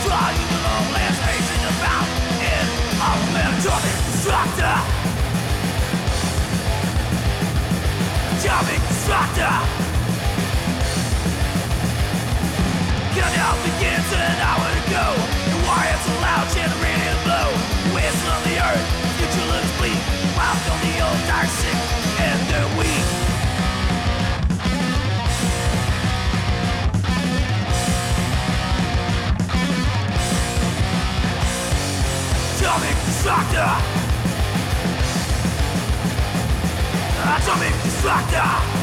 Trying the long last hating about in our atomic destructor. Atomic destructor. Countdown begins an hour to go. The riots are loud, generating blow. Whistle on the earth, future looks bleak. While on the old dark sick and they're weak. Atomic destructor. Atomic destructor.